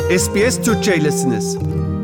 SBS Türkçe'ylesiniz.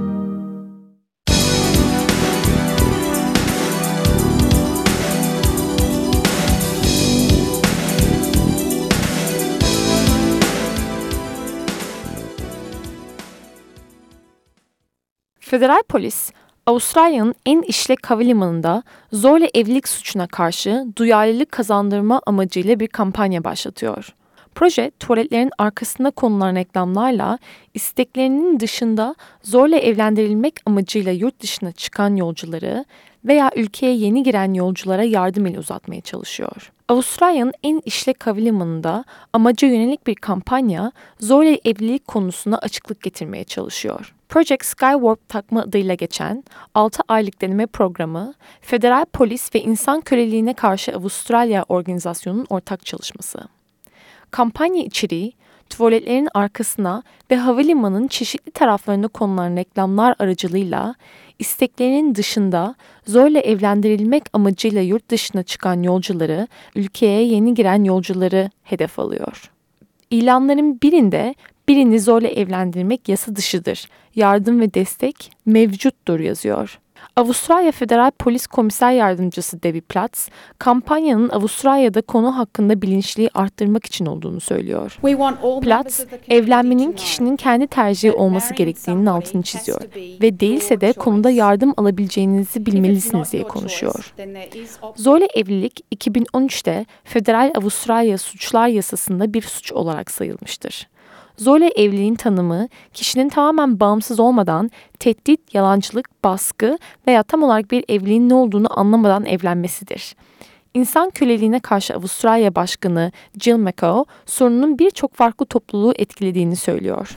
Federal polis, Avustralya'nın en işlek havalimanında zorla evlilik suçuna karşı duyarlılık kazandırma amacıyla bir kampanya başlatıyor. Proje, tuvaletlerin arkasında konulan reklamlarla isteklerinin dışında zorla evlendirilmek amacıyla yurt dışına çıkan yolcuları veya ülkeye yeni giren yolculara yardım eli uzatmaya çalışıyor. Avustralya'nın en işlek havalimanında amaca yönelik bir kampanya zorla evlilik konusuna açıklık getirmeye çalışıyor. Project Skywarp takma adıyla geçen 6 aylık deneme programı, Federal Polis ve İnsan Köleliğine Karşı Avustralya organizasyonunun ortak çalışması. Kampanya içeriği, tuvaletlerin arkasına ve havalimanının çeşitli taraflarına konulan reklamlar aracılığıyla isteklerinin dışında zorla evlendirilmek amacıyla yurt dışına çıkan yolcuları, ülkeye yeni giren yolcuları hedef alıyor. İlanların birinde birini zorla evlendirmek yasa dışıdır, yardım ve destek mevcuttur yazıyor. Avustralya Federal Polis Komiser Yardımcısı Debbie Platts, kampanyanın Avustralya'da konu hakkında bilinçliği arttırmak için olduğunu söylüyor. Platts, evlenmenin kişinin kendi tercihi olması gerektiğinin altını çiziyor ve değilse de konuda yardım alabileceğinizi bilmelisiniz diye konuşuyor. Zorla evlilik 2013'te Federal Avustralya Suçlar Yasası'nda bir suç olarak sayılmıştır. Zorla evliliğin tanımı, kişinin tamamen bağımsız olmadan tehdit, yalancılık, baskı veya tam olarak bir evliliğin ne olduğunu anlamadan evlenmesidir. İnsan Köleliğine Karşı Avustralya Başkanı Jill McCaw, sorunun birçok farklı topluluğu etkilediğini söylüyor.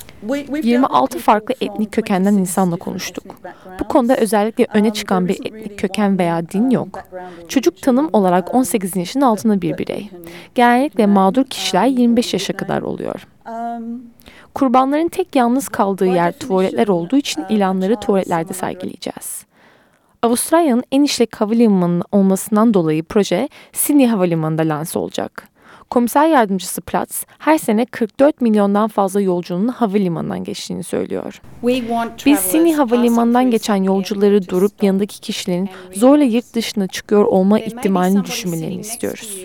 26 farklı etnik kökenden insanla konuştuk. Bu konuda özellikle öne çıkan bir etnik köken veya din yok. Çocuk tanım olarak 18 yaşın altında bir birey. Genellikle mağdur kişiler 25 yaşa kadar oluyor. Kurbanların tek yalnız kaldığı yer tuvaletler olduğu için ilanları tuvaletlerde sergileyeceğiz. Avustralya'nın en işlek havalimanı olmasından dolayı proje Sydney Havalimanı'nda lanse olacak. Komiser Yardımcısı Platts, her sene 44 milyondan fazla yolcunun havalimanından geçtiğini söylüyor. Biz Sydney Havalimanı'ndan geçen yolcuları durup yanındaki kişilerin zorla yurt dışına çıkıyor olma ihtimalini düşünmelerini istiyoruz.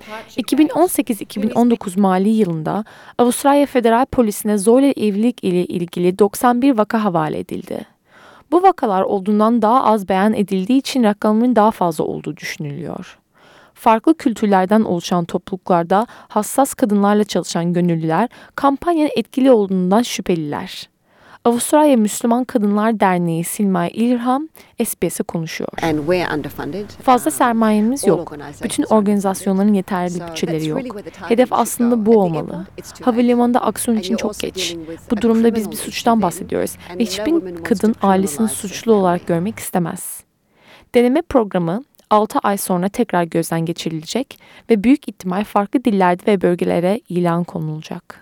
2018-2019 mali yılında Avustralya Federal Polisi'ne zorla evlilik ile ilgili 91 vaka havale edildi. Bu vakalar olduğundan daha az beyan edildiği için rakamların daha fazla olduğu düşünülüyor. Farklı kültürlerden oluşan topluluklarda hassas kadınlarla çalışan gönüllüler kampanyanın etkili olduğundan şüpheliler. Avustralya Müslüman Kadınlar Derneği Silmay İlham, SBS'e konuşuyor. Fazla sermayemiz yok. Bütün organizasyonların yeterli bütçeleri yok. Hedef aslında bu olmalı. Havalimanında aksiyon için çok geç. Bu durumda biz bir suçtan bahsediyoruz ve hiçbir kadın ailesini suçlu olarak görmek istemez. Deneme programı 6 ay sonra tekrar gözden geçirilecek ve büyük ihtimal farklı dillerde ve bölgelere ilan konulacak.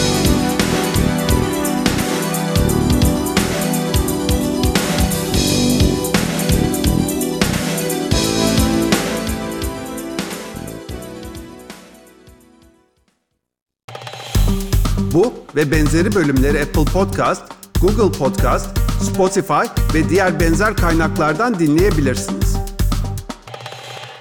Bu ve benzeri bölümleri Apple Podcast, Google Podcast, Spotify ve diğer benzer kaynaklardan dinleyebilirsiniz.